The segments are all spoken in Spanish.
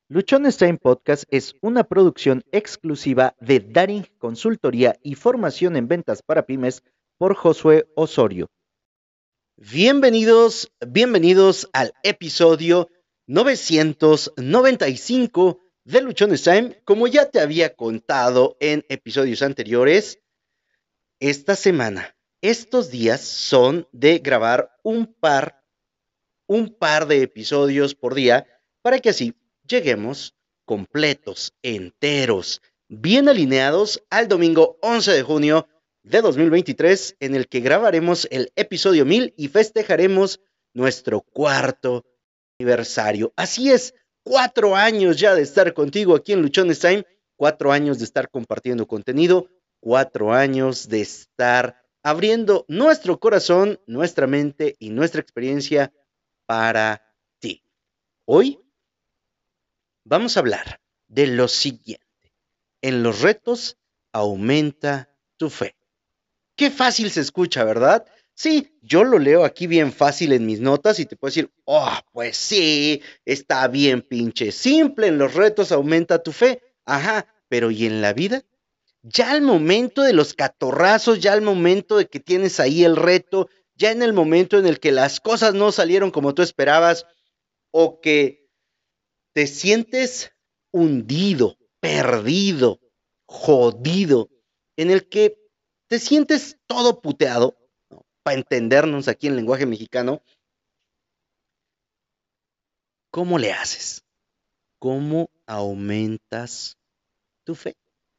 Luchones Time Podcast es una producción exclusiva de Daring Consultoría y Formación en Ventas para Pymes por Josué Osorio. Bienvenidos al episodio 995 de Luchones Time. Como ya te había contado en episodios anteriores, esta semana, estos días son de grabar un par de episodios por día para que así lleguemos completos, enteros, bien alineados al domingo 11 de junio de 2023, en el que grabaremos el episodio 1000 y festejaremos nuestro cuarto aniversario. Así es, 4 años ya de estar contigo aquí en Luchones Time, 4 años de estar compartiendo contenido, 4 años de estar abriendo nuestro corazón, nuestra mente y nuestra experiencia para ti. Hoy vamos a hablar de lo siguiente. En los retos aumenta tu fe. Qué fácil se escucha, ¿verdad? Sí, yo lo leo aquí bien fácil en mis notas y te puedo decir, oh, pues sí, está bien pinche simple, en los retos aumenta tu fe. Ajá, pero ¿y en la vida? Ya al momento de los catorrazos, ya al momento de que tienes ahí el reto, ya en el momento en el que las cosas no salieron como tú esperabas, o que te sientes hundido, perdido, jodido, en el que te sientes todo puteado, ¿no? Para entendernos aquí en lenguaje mexicano, ¿cómo le haces? ¿Cómo aumentas tu fe?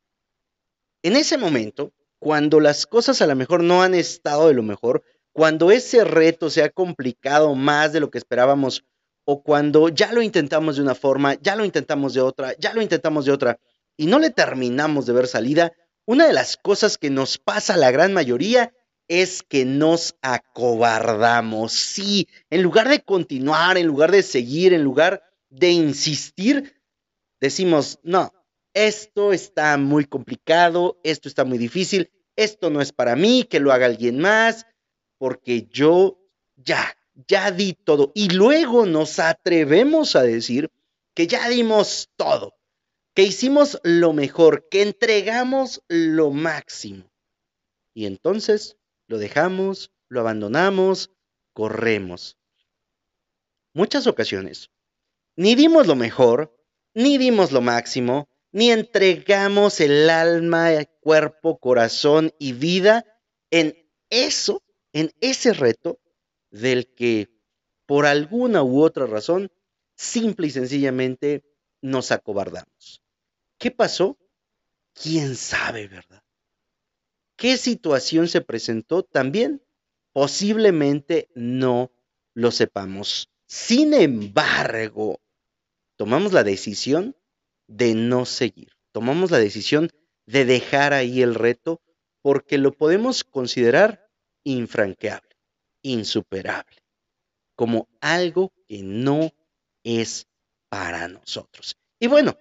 En ese momento, cuando las cosas a lo mejor no han estado de lo mejor, cuando ese reto se ha complicado más de lo que esperábamos, o cuando ya lo intentamos de una forma, ya lo intentamos de otra, ya lo intentamos de otra, y no le terminamos de ver salida, una de las cosas que nos pasa a la gran mayoría es que nos acobardamos. Sí, en lugar de continuar, en lugar de seguir, en lugar de insistir, decimos, no, esto está muy complicado, esto está muy difícil, esto no es para mí, que lo haga alguien más, porque yo ya di todo. Y luego nos atrevemos a decir que ya dimos todo, que hicimos lo mejor, que entregamos lo máximo. Y entonces lo dejamos, lo abandonamos, corremos. Muchas ocasiones ni dimos lo mejor, ni dimos lo máximo, ni entregamos el alma, el cuerpo, corazón y vida en eso, en ese reto del que por alguna u otra razón, simple y sencillamente nos acobardamos. ¿Qué pasó? ¿Quién sabe, verdad? ¿Qué situación se presentó? También posiblemente no lo sepamos. Sin embargo, tomamos la decisión de no seguir. Tomamos la decisión de dejar ahí el reto porque lo podemos considerar infranqueable, insuperable, como algo que no es para nosotros. Y bueno,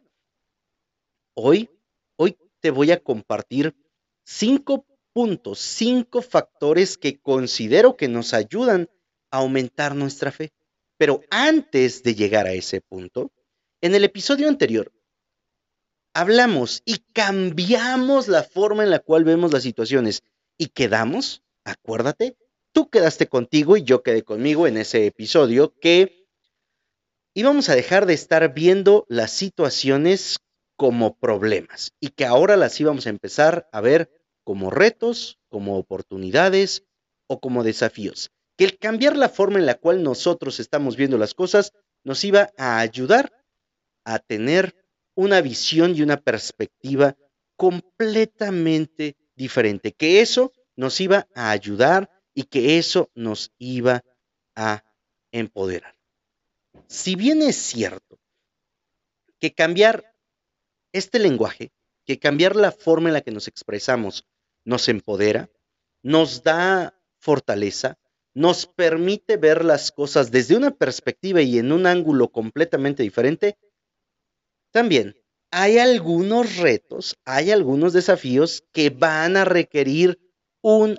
hoy, hoy te voy a compartir 5 puntos, 5 factores que considero que nos ayudan a aumentar nuestra fe. Pero antes de llegar a ese punto, en el episodio anterior hablamos y cambiamos la forma en la cual vemos las situaciones y quedamos, acuérdate, tú quedaste contigo y yo quedé conmigo en ese episodio que íbamos a dejar de estar viendo las situaciones como problemas y que ahora las íbamos a empezar a ver como retos, como oportunidades o como desafíos. Que el cambiar la forma en la cual nosotros estamos viendo las cosas nos iba a ayudar a tener una visión y una perspectiva completamente diferente, que eso nos iba a ayudar y que eso nos iba a empoderar. Si bien es cierto que cambiar este lenguaje, que cambiar la forma en la que nos expresamos nos empodera, nos da fortaleza, nos permite ver las cosas desde una perspectiva y en un ángulo completamente diferente, también hay algunos retos, hay algunos desafíos que van a requerir un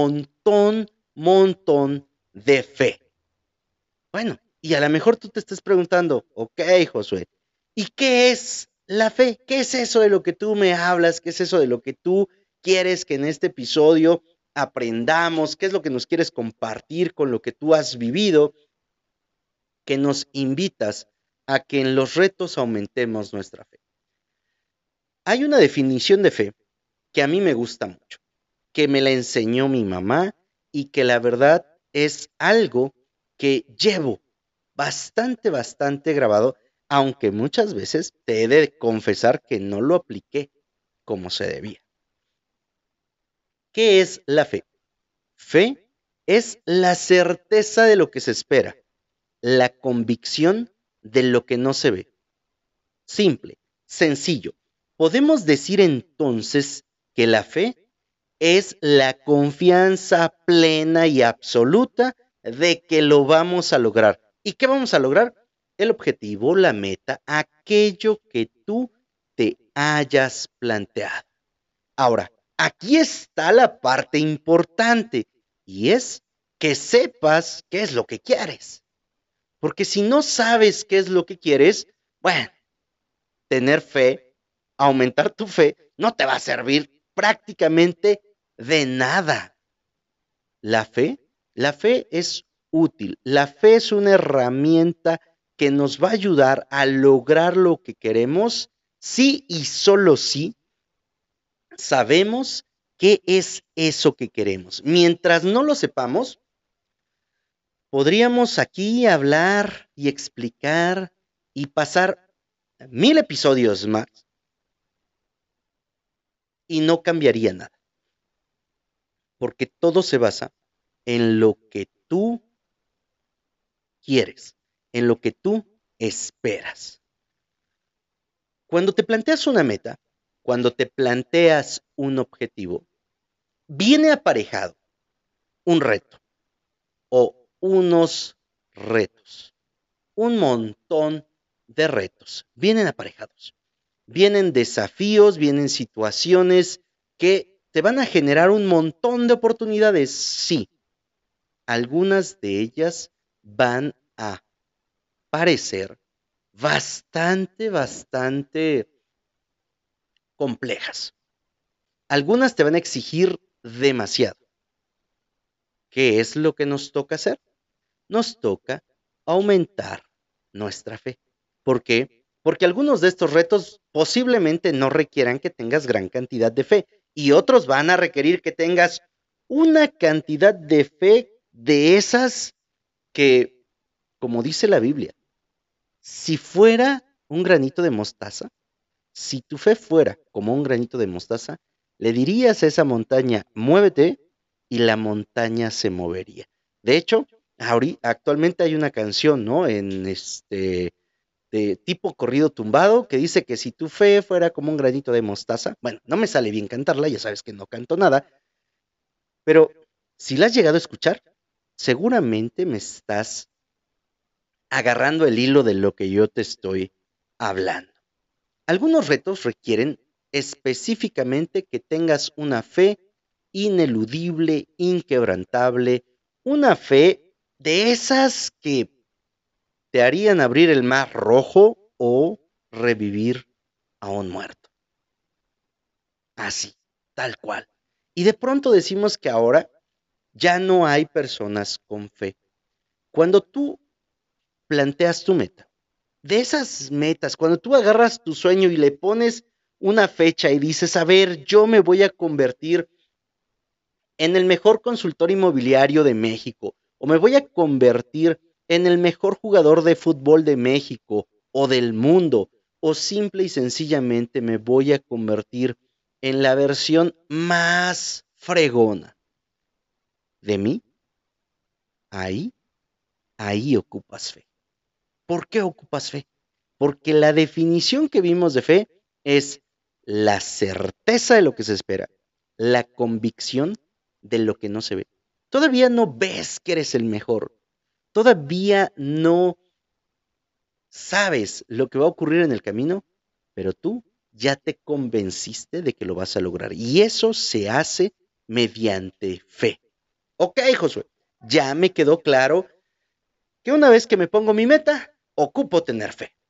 montón de fe. Bueno, y a lo mejor tú te estás preguntando, ok, Josué, ¿Y qué es la fe? ¿Qué es eso de lo que tú me hablas? ¿Qué es eso de lo que tú quieres que en este episodio aprendamos? ¿Qué es lo que nos quieres compartir con lo que tú has vivido? Que nos invitas a que en los retos aumentemos nuestra fe. Hay una definición de fe que a mí me gusta mucho, que me la enseñó mi mamá y que la verdad es algo que llevo bastante grabado, aunque muchas veces te he de confesar que no lo apliqué como se debía. ¿Qué es la fe? Fe es la certeza de lo que se espera, la convicción de lo que no se ve. Simple, sencillo. Podemos decir entonces que la fe es la confianza plena y absoluta de que lo vamos a lograr. ¿Y qué vamos a lograr? El objetivo, la meta, aquello que tú te hayas planteado. Ahora, aquí está la parte importante y es que sepas qué es lo que quieres. Porque si no sabes qué es lo que quieres, bueno, tener fe, aumentar tu fe, no te va a servir prácticamente de nada. La fe es útil, la fe es una herramienta que nos va a ayudar a lograr lo que queremos, sí y solo sí sabemos qué es eso que queremos. Mientras no lo sepamos, podríamos aquí hablar y explicar y pasar 1000 episodios más y no cambiaría nada, porque todo se basa en lo que tú quieres, en lo que tú esperas. Cuando te planteas una meta, cuando te planteas un objetivo, viene aparejado un reto o unos retos, un montón de retos, vienen aparejados. Vienen desafíos, vienen situaciones que te van a generar un montón de oportunidades. Sí, algunas de ellas van a parecer bastante complejas. Algunas te van a exigir demasiado. ¿Qué es lo que nos toca hacer? Nos toca aumentar nuestra fe. ¿Por qué? Porque algunos de estos retos posiblemente no requieran que tengas gran cantidad de fe y otros van a requerir que tengas una cantidad de fe de esas que, como dice la Biblia, si fuera un granito de mostaza, si tu fe fuera como un granito de mostaza, le dirías a esa montaña, muévete, y la montaña se movería. De hecho, actualmente hay una canción, ¿no? De tipo corrido tumbado que dice que si tu fe fuera como un granito de mostaza, bueno, no me sale bien cantarla, ya sabes que no canto nada, pero si la has llegado a escuchar, seguramente me estás agarrando el hilo de lo que yo te estoy hablando. Algunos retos requieren específicamente que tengas una fe ineludible, inquebrantable, una fe de esas que te harían abrir el mar rojo o revivir a un muerto. Así, tal cual. Y de pronto decimos que ahora ya no hay personas con fe. Cuando tú planteas tu meta, de esas metas, cuando tú agarras tu sueño y le pones una fecha y dices, a ver, yo me voy a convertir en el mejor consultor inmobiliario de México, o me voy a convertir en el mejor jugador de fútbol de México o del mundo, o simple y sencillamente me voy a convertir en la versión más fregona de mí, ahí, ahí ocupas fe. ¿Por qué ocupas fe? Porque la definición que vimos de fe es la certeza de lo que se espera, la convicción de lo que no se ve. Todavía no ves que eres el mejor, todavía no sabes lo que va a ocurrir en el camino, pero tú ya te convenciste de que lo vas a lograr. Y eso se hace mediante fe. Ok, Josué, ya me quedó claro que una vez que me pongo mi meta, ocupo tener fe.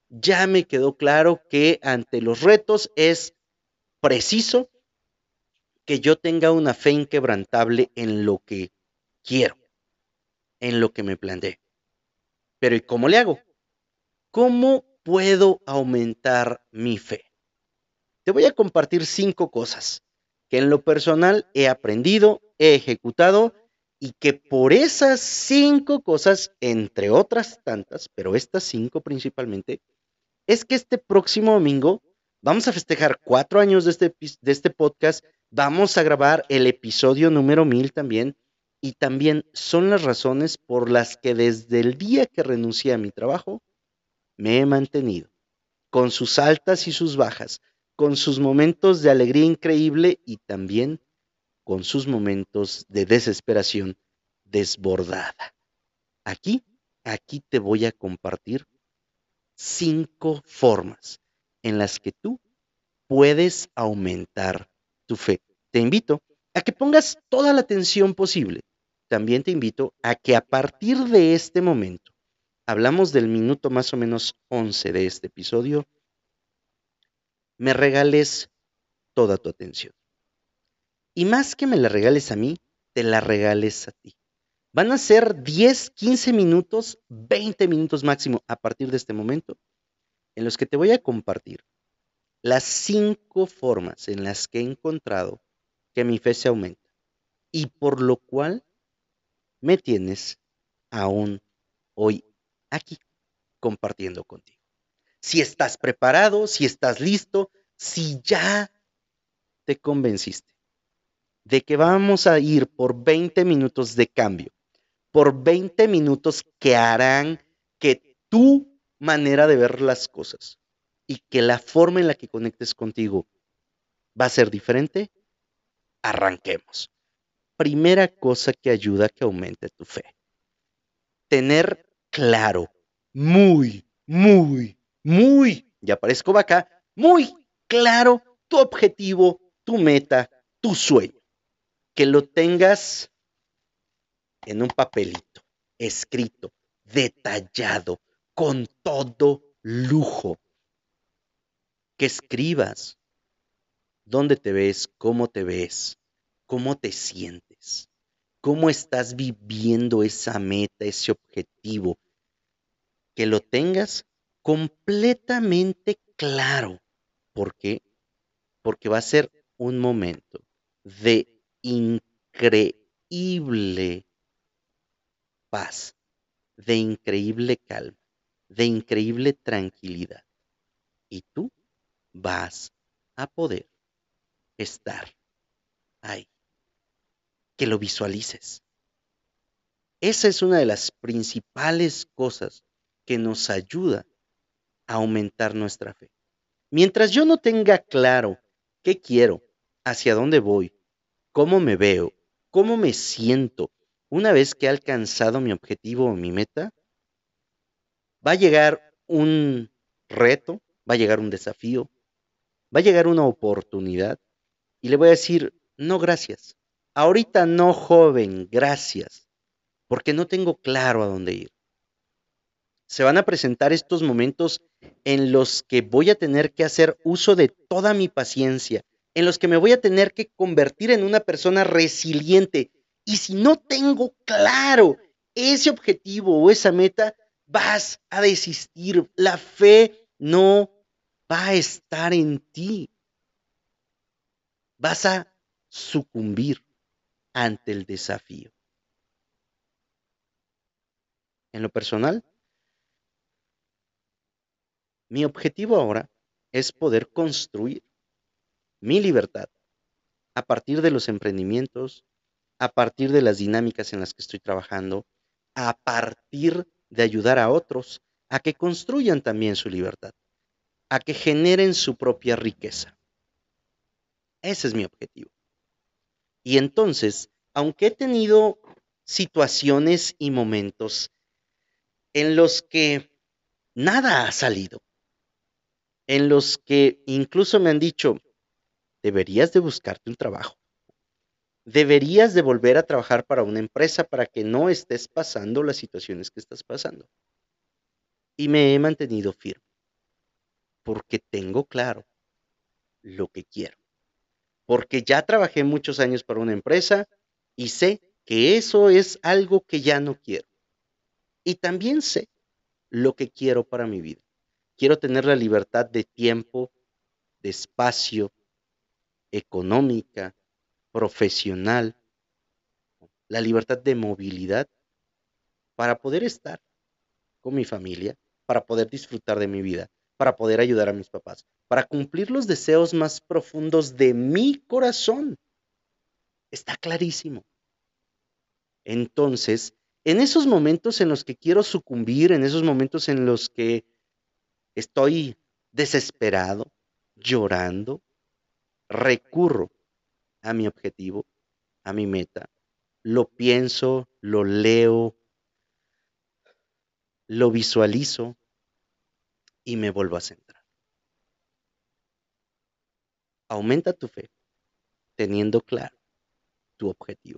ya me quedó claro que ante los retos es preciso que yo tenga una fe inquebrantable en lo que quiero, en lo que me planteé. Pero ¿y cómo le hago? ¿Cómo puedo aumentar mi fe? Te voy a compartir 5 cosas que en lo personal he aprendido, he ejecutado y que por esas 5 cosas, entre otras tantas, pero estas 5 principalmente, es que este próximo domingo vamos a festejar 4 años de este podcast, vamos a grabar el episodio número 1000 también, y también son las razones por las que desde el día que renuncié a mi trabajo, me he mantenido, con sus altas y sus bajas, con sus momentos de alegría increíble y también con sus momentos de desesperación desbordada. Aquí, aquí te voy a compartir 5 formas en las que tú puedes aumentar tu fe. Te invito a que pongas toda la atención posible. También te invito a que a partir de este momento, hablamos del minuto más o menos 11 de este episodio, me regales toda tu atención. Y más que me la regales a mí, te la regales a ti. Van a ser 10, 15 minutos, 20 minutos máximo a partir de este momento, en los que te voy a compartir las 5 formas en las que he encontrado que mi fe se aumenta y por lo cual me tienes aún hoy aquí compartiendo contigo. Si estás preparado, si estás listo, si ya te convenciste de que vamos a ir por 20 minutos de cambio, por 20 minutos que harán que tu manera de ver las cosas y que la forma en la que conectes contigo va a ser diferente, arranquemos. Primera cosa que ayuda a que aumente tu fe. Tener claro, ya parezco vaca, muy claro tu objetivo, tu meta, tu sueño. Que lo tengas en un papelito, escrito, detallado, con todo lujo. Que escribas dónde te ves, cómo te sientes, cómo estás viviendo esa meta, ese objetivo. Que lo tengas completamente claro. ¿Por qué? Porque va a ser un momento de increíble paz, de increíble calma, de increíble tranquilidad. Y tú vas a poder estar ahí. Que lo visualices. Esa es una de las principales cosas que nos ayuda a aumentar nuestra fe. Mientras yo no tenga claro qué quiero, hacia dónde voy, cómo me veo, cómo me siento, una vez que he alcanzado mi objetivo o mi meta, va a llegar un reto, va a llegar un desafío, va a llegar una oportunidad y le voy a decir, no, gracias. Ahorita no, joven, gracias, porque no tengo claro a dónde ir. Se van a presentar estos momentos en los que voy a tener que hacer uso de toda mi paciencia, en los que me voy a tener que convertir en una persona resiliente. Y si no tengo claro ese objetivo o esa meta, vas a desistir. La fe no va a estar en ti. Vas a sucumbir ante el desafío. En lo personal, mi objetivo ahora es poder construir mi libertad a partir de los emprendimientos, a partir de las dinámicas en las que estoy trabajando, a partir de ayudar a otros a que construyan también su libertad, a que generen su propia riqueza. Ese es mi objetivo. Y entonces, aunque he tenido situaciones y momentos en los que nada ha salido, en los que incluso me han dicho, deberías de buscarte un trabajo. Deberías de volver a trabajar para una empresa para que no estés pasando las situaciones que estás pasando. Y me he mantenido firme. porque tengo claro lo que quiero. Porque ya trabajé muchos años para una empresa y sé que eso es algo que ya no quiero. Y también sé lo que quiero para mi vida. Quiero tener la libertad de tiempo, de espacio, económica, profesional, la libertad de movilidad para poder estar con mi familia, para poder disfrutar de mi vida, para poder ayudar a mis papás, para cumplir los deseos más profundos de mi corazón. Está clarísimo. Entonces, en esos momentos en los que quiero sucumbir, en esos momentos en los que estoy desesperado, llorando, recurro a mi objetivo, a mi meta, lo pienso, lo leo, lo visualizo y me vuelvo a centrar. Aumenta tu fe teniendo claro tu objetivo.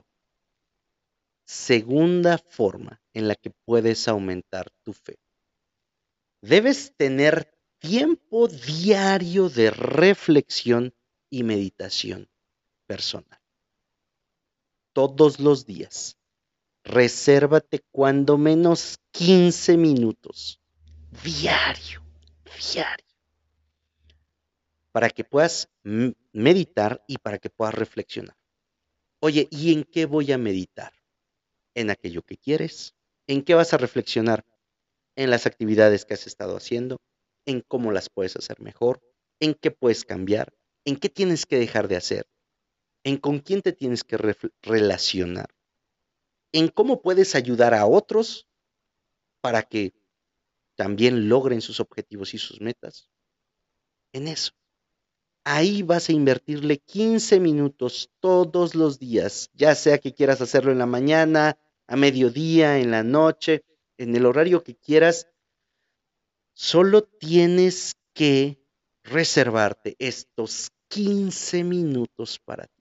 Segunda forma en la que puedes aumentar tu fe. Debes tener tiempo diario de reflexión y meditación personal. Todos los días. Resérvate cuando menos 15 minutos. Diario. Diario. Para que puedas meditar y para que puedas reflexionar. Oye, ¿y en qué voy a meditar? ¿En aquello que quieres? ¿En qué vas a reflexionar? En las actividades que has estado haciendo, en cómo las puedes hacer mejor, en qué puedes cambiar, en qué tienes que dejar de hacer, en con quién te tienes que relacionar, en cómo puedes ayudar a otros para que también logren sus objetivos y sus metas. En eso. Ahí vas a invertirle 15 minutos todos los días, ya sea que quieras hacerlo en la mañana, a mediodía, en la noche, en el horario que quieras. Solo tienes que reservarte estos 15 minutos para ti.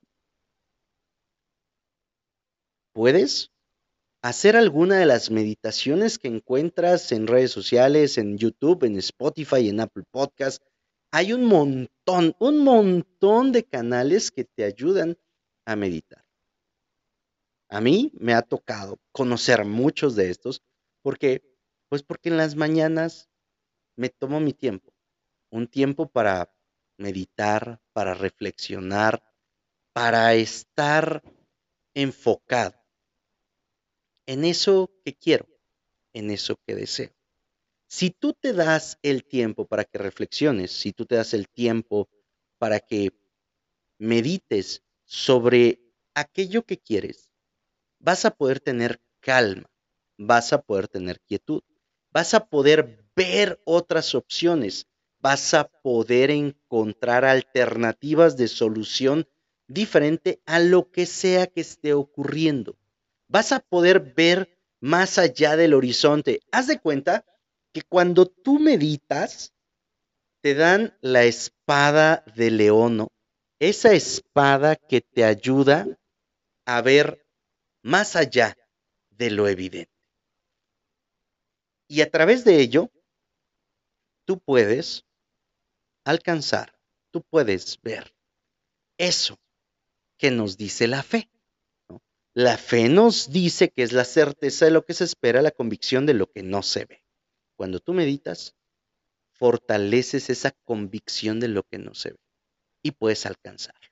¿Puedes hacer alguna de las meditaciones que encuentras en redes sociales, en YouTube, en Spotify, en Apple Podcast? Hay un montón de canales que te ayudan a meditar. A mí me ha tocado conocer muchos de estos porque, pues porque en las mañanas me tomo mi tiempo. Un tiempo para meditar, para reflexionar, para estar enfocado en eso que quiero, en eso que deseo. Si tú te das el tiempo para que reflexiones, si tú te das el tiempo para que medites sobre aquello que quieres, vas a poder tener calma, vas a poder tener quietud, vas a poder ver otras opciones, vas a poder encontrar alternativas de solución diferente a lo que sea que esté ocurriendo. Vas a poder ver más allá del horizonte. Haz de cuenta que cuando tú meditas, te dan la espada de Leono, esa espada que te ayuda a ver más allá de lo evidente. Y a través de ello, tú puedes alcanzar, tú puedes ver eso que nos dice la fe, ¿no? La fe nos dice que es la certeza de lo que se espera, la convicción de lo que no se ve. Cuando tú meditas, fortaleces esa convicción de lo que no se ve y puedes alcanzarlo.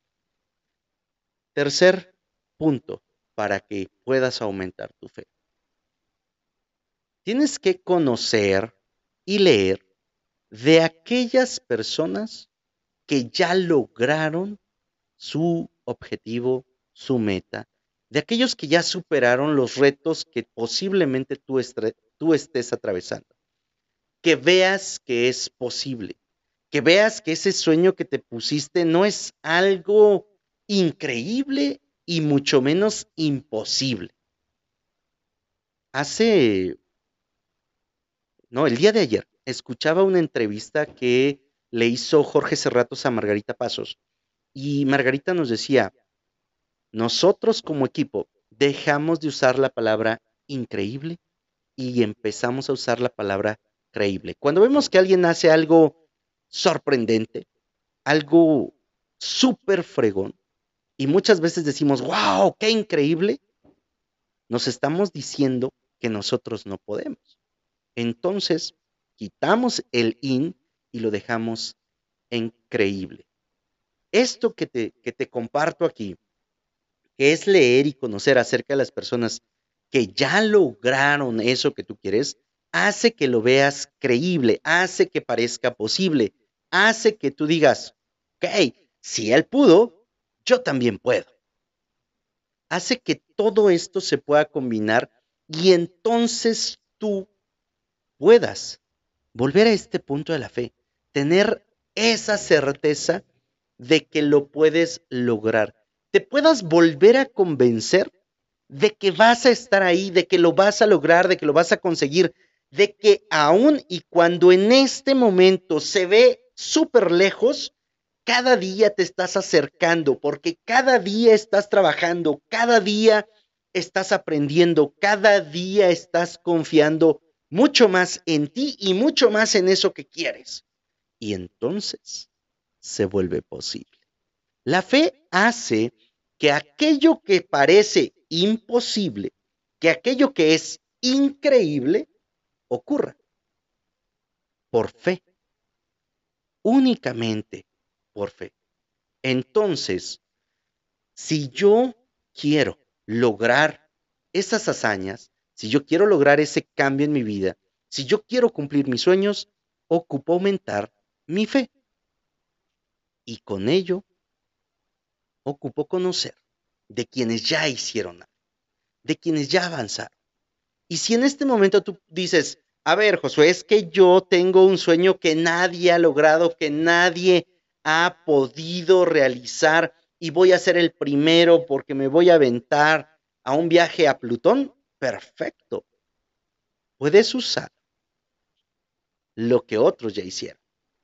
Tercer punto para que puedas aumentar tu fe. Tienes que conocer y leer de aquellas personas que ya lograron su objetivo, su meta, de aquellos que ya superaron los retos que posiblemente tú estés atravesando. Que veas que es posible, que veas que ese sueño que te pusiste no es algo increíble y mucho menos imposible. El día de ayer, escuchaba una entrevista que le hizo Jorge Serratos a Margarita Pasos y Margarita nos decía, nosotros como equipo dejamos de usar la palabra increíble y empezamos a usar la palabra creíble. Cuando vemos que alguien hace algo sorprendente, algo súper fregón, y muchas veces decimos, wow, qué increíble, nos estamos diciendo que nosotros no podemos. Entonces, quitamos el in y lo dejamos en creíble. Esto que te comparto aquí, que es leer y conocer acerca de las personas que ya lograron eso que tú quieres, hace que lo veas creíble, hace que parezca posible, hace que tú digas, ok, si él pudo, yo también puedo. Hace que todo esto se pueda combinar y entonces tú puedas volver a este punto de la fe, tener esa certeza de que lo puedes lograr, te puedas volver a convencer de que vas a estar ahí, de que lo vas a lograr, de que lo vas a conseguir, de que aún y cuando en este momento se ve súper lejos, cada día te estás acercando, porque cada día estás trabajando, cada día estás aprendiendo, cada día estás confiando mucho más en ti y mucho más en eso que quieres. Y entonces se vuelve posible. La fe hace que aquello que parece imposible, que aquello que es increíble, ocurra por fe, únicamente por fe. Entonces, si yo quiero lograr esas hazañas, si yo quiero lograr ese cambio en mi vida, si yo quiero cumplir mis sueños, ocupo aumentar mi fe. Y con ello, ocupo conocer de quienes ya hicieron algo, de quienes ya avanzaron. Y si en este momento tú dices, a ver, Josué, es que yo tengo un sueño que nadie ha logrado, que nadie ha podido realizar y voy a ser el primero porque me voy a aventar a un viaje a Plutón, perfecto. Puedes usar lo que otros ya hicieron.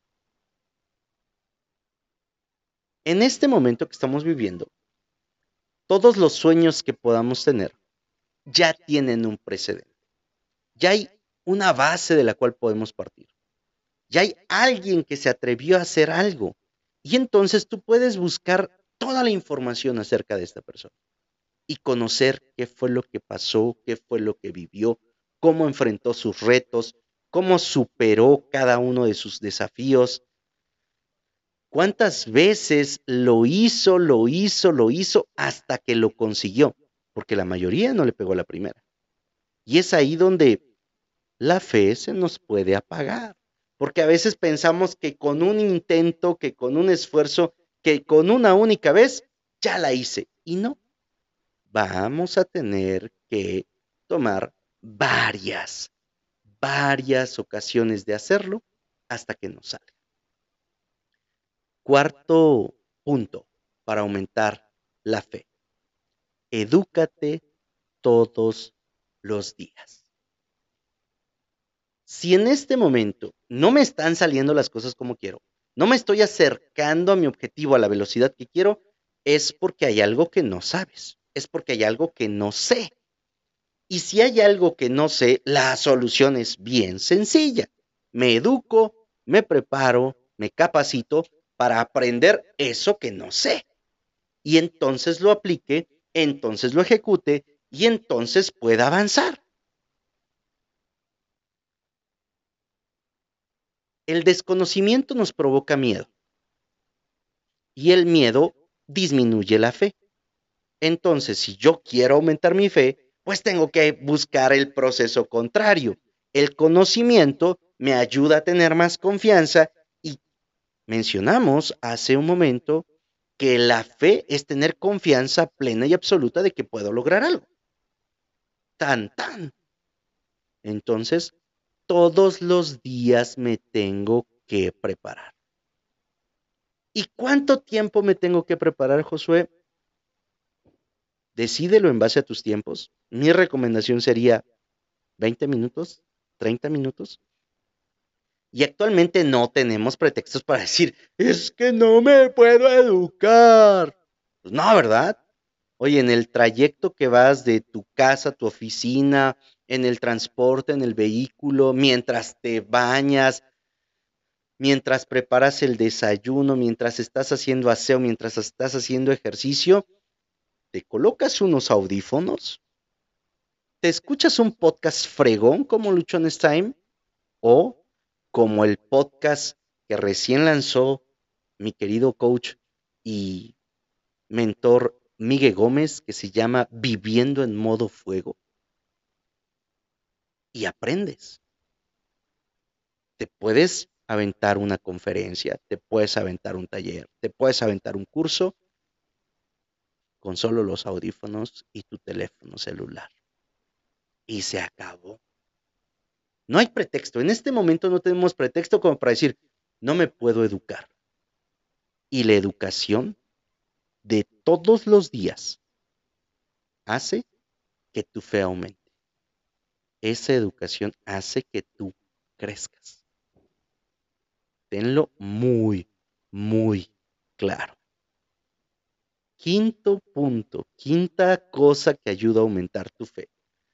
En este momento que estamos viviendo, todos los sueños que podamos tener ya tienen un precedente. Ya hay una base de la cual podemos partir. Ya hay alguien que se atrevió a hacer algo. Y entonces tú puedes buscar toda la información acerca de esta persona y conocer qué fue lo que pasó, qué fue lo que vivió, cómo enfrentó sus retos, cómo superó cada uno de sus desafíos, cuántas veces lo hizo hasta que lo consiguió, porque la mayoría no le pegó a la primera. Y es ahí donde la fe se nos puede apagar, porque a veces pensamos que con un intento, que con un esfuerzo, que con una única vez, ya la hice. Y no, vamos a tener que tomar varias ocasiones de hacerlo hasta que nos salga. Cuarto punto para aumentar la fe. Edúcate todos los días. Si en este momento no me están saliendo las cosas como quiero, no me estoy acercando a mi objetivo a la velocidad que quiero, es porque hay algo que no sabes, es porque hay algo que no sé. Y si hay algo que no sé, la solución es bien sencilla. Me educo, me preparo, me capacito para aprender eso que no sé. Y entonces lo aplique, entonces lo ejecute y entonces pueda avanzar. El desconocimiento nos provoca miedo y el miedo disminuye la fe. Entonces, si yo quiero aumentar mi fe, pues tengo que buscar el proceso contrario. El conocimiento me ayuda a tener más confianza y mencionamos hace un momento que la fe es tener confianza plena y absoluta de que puedo lograr algo. Tan, tan. Entonces, todos los días me tengo que preparar. ¿Y cuánto tiempo me tengo que preparar, Josué? Decídelo en base a tus tiempos. Mi recomendación sería 20 minutos, 30 minutos. Y actualmente no tenemos pretextos para decir, es que no me puedo educar. Pues no, ¿verdad? Oye, en el trayecto que vas de tu casa a tu oficina, en el transporte, en el vehículo, mientras te bañas, mientras preparas el desayuno, mientras estás haciendo aseo, mientras estás haciendo ejercicio, te colocas unos audífonos, te escuchas un podcast fregón como Luchones Time o como el podcast que recién lanzó mi querido coach y mentor Miguel Gómez, que se llama Viviendo en modo fuego, y aprendes. Te puedes aventar una conferencia, te puedes aventar un taller, te puedes aventar un curso con solo los audífonos y tu teléfono celular. Y se acabó. No hay pretexto. En este momento no tenemos pretexto como para decir, no me puedo educar. Y la educación de todos los días hace que tu fe aumente. Esa educación hace que tú crezcas. Tenlo muy, muy claro. Quinto punto, quinta cosa que ayuda a aumentar tu fe.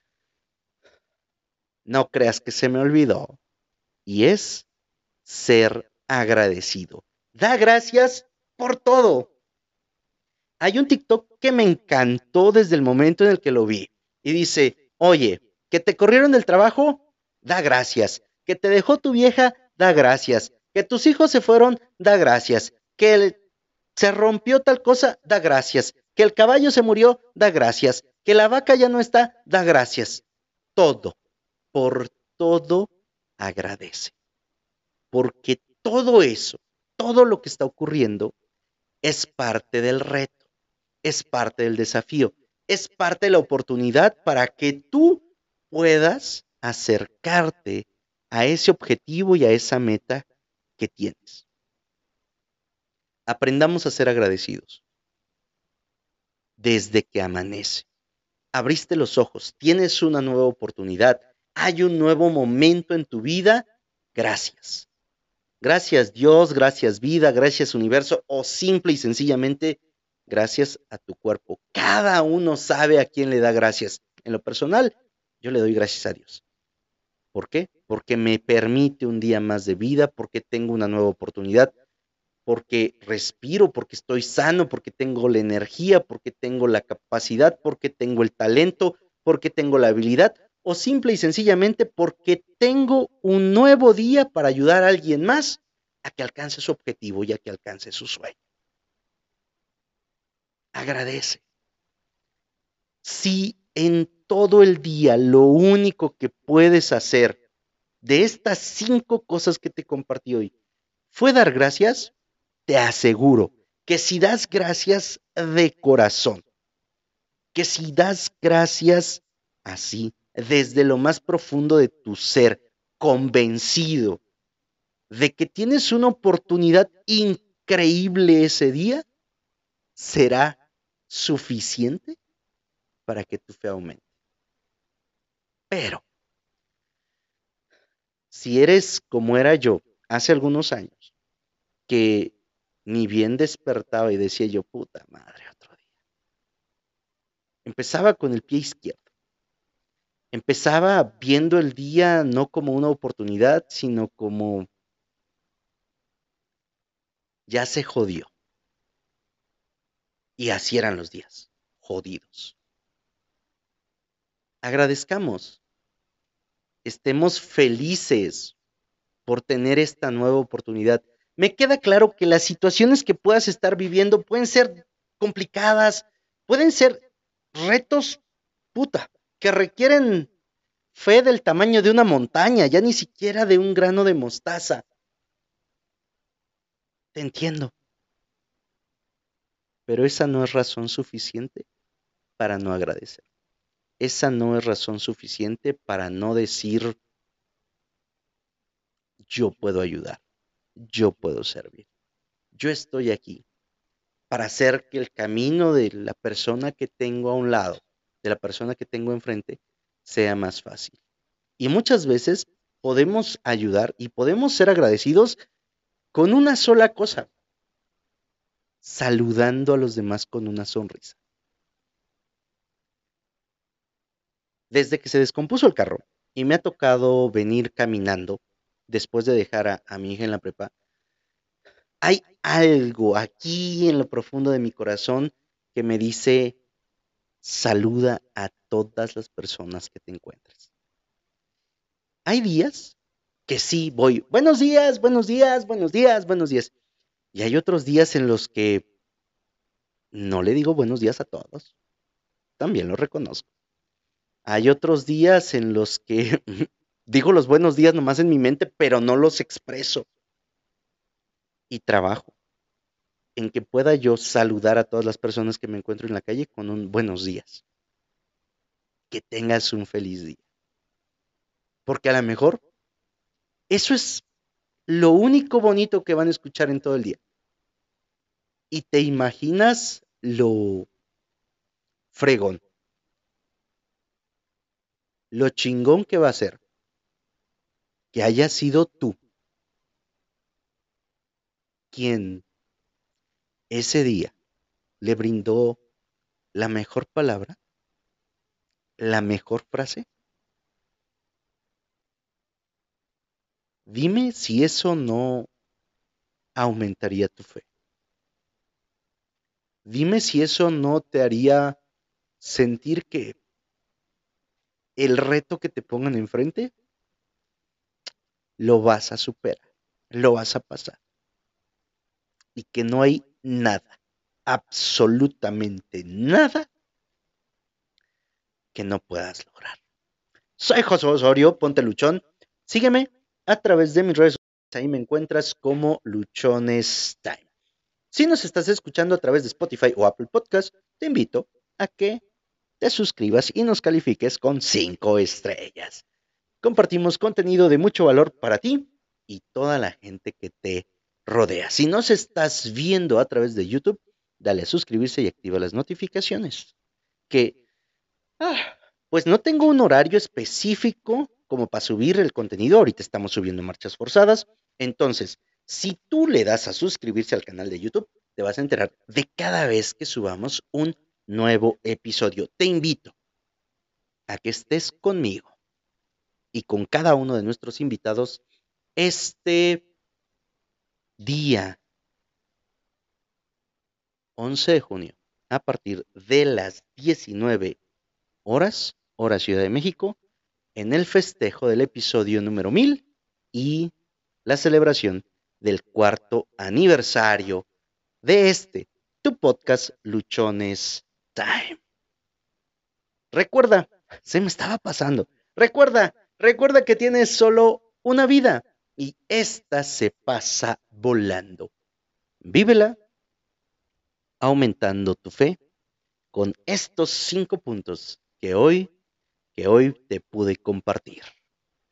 No creas que se me olvidó. Y es ser agradecido. Da gracias por todo. Hay un TikTok que me encantó desde el momento en el que lo vi. Y dice, oye, que te corrieron del trabajo, da gracias. Que te dejó tu vieja, da gracias. Que tus hijos se fueron, da gracias. Que se rompió tal cosa, da gracias. Que el caballo se murió, da gracias. Que la vaca ya no está, da gracias. Todo, por todo, agradece. Porque todo eso, todo lo que está ocurriendo, es parte del reto, es parte del desafío, es parte de la oportunidad para que tú puedas acercarte a ese objetivo y a esa meta que tienes. Aprendamos a ser agradecidos desde que amanece. Abriste los ojos, tienes una nueva oportunidad, hay un nuevo momento en tu vida. Gracias. Gracias Dios, gracias vida, gracias universo o simple y sencillamente gracias a tu cuerpo. Cada uno sabe a quién le da gracias. En lo personal, yo le doy gracias a Dios. ¿Por qué? Porque me permite un día más de vida, porque tengo una nueva oportunidad, porque respiro, porque estoy sano, porque tengo la energía, porque tengo la capacidad, porque tengo el talento, porque tengo la habilidad, o simple y sencillamente porque tengo un nuevo día para ayudar a alguien más a que alcance su objetivo y a que alcance su sueño. Agradece. Si en todo el día lo único que puedes hacer de estas 5 cosas que te compartí hoy fue dar gracias, te aseguro que si das gracias de corazón, que si das gracias así, desde lo más profundo de tu ser, convencido de que tienes una oportunidad increíble ese día, será suficiente para que tu fe aumente. Pero si eres como era yo hace algunos años, que ni bien despertaba y decía yo, puta madre, otro día. Empezaba con el pie izquierdo. Empezaba viendo el día no como una oportunidad, sino como ya se jodió. Y así eran los días, jodidos. Agradezcamos, estemos felices por tener esta nueva oportunidad. Me queda claro que las situaciones que puedas estar viviendo pueden ser complicadas, pueden ser retos, puta, que requieren fe del tamaño de una montaña, ya ni siquiera de un grano de mostaza. Te entiendo, pero esa no es razón suficiente para no agradecer. Esa no es razón suficiente para no decir yo puedo ayudar, yo puedo servir. Yo estoy aquí para hacer que el camino de la persona que tengo a un lado, de la persona que tengo enfrente, sea más fácil. Y muchas veces podemos ayudar y podemos ser agradecidos con una sola cosa, saludando a los demás con una sonrisa. Desde que se descompuso el carro y me ha tocado venir caminando después de dejar a mi hija en la prepa, Hay algo aquí en lo profundo de mi corazón que me dice, saluda a todas las personas que te encuentres. Hay días que sí voy, buenos días, buenos días, buenos días, buenos días. Y hay otros días en los que no le digo buenos días a todos, también lo reconozco. Hay otros días en los que digo los buenos días nomás en mi mente, pero no los expreso. Y trabajo en que pueda yo saludar a todas las personas que me encuentro en la calle con un buenos días. Que tengas un feliz día. Porque a lo mejor eso es lo único bonito que van a escuchar en todo el día. Y te imaginas lo fregón, lo chingón que va a ser que haya sido tú quien ese día le brindó la mejor palabra, la mejor frase. Dime si eso no aumentaría tu fe. Dime si eso no te haría sentir que el reto que te pongan enfrente lo vas a superar, lo vas a pasar y que no hay nada, absolutamente nada que no puedas lograr. Soy José Osorio, ponte luchón. Sígueme a través de mis redes sociales. Ahí me encuentras como Luchones Time. Si nos estás escuchando a través de Spotify o Apple Podcast, te invito a que te suscribas y nos califiques con 5 estrellas. Compartimos contenido de mucho valor para ti y toda la gente que te rodea. Si nos estás viendo a través de YouTube, dale a suscribirse y activa las notificaciones. Que Ah, pues no tengo un horario específico como para subir el contenido. Ahorita estamos subiendo marchas forzadas. Entonces, si tú le das a suscribirse al canal de YouTube, te vas a enterar de cada vez que subamos un nuevo episodio. Te invito a que estés conmigo y con cada uno de nuestros invitados este día 11 de junio a partir de las 19 horas, hora Ciudad de México, en el festejo del episodio número 1000 y la celebración del cuarto aniversario de tu podcast Luchones Time. Recuerda, se me estaba pasando. Recuerda que tienes solo una vida y esta se pasa volando. Vívela aumentando tu fe con estos 5 puntos que hoy te pude compartir.